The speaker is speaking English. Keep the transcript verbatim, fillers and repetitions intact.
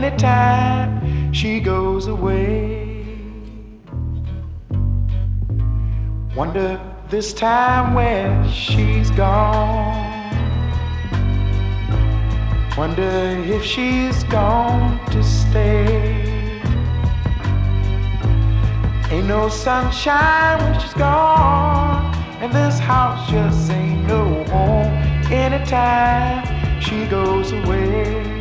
Anytime she goes away, wonder this time where she's gone. Wonder if she's gone to stay. Ain't no sunshine when she's gone, and this house just ain't no home anytime she goes away.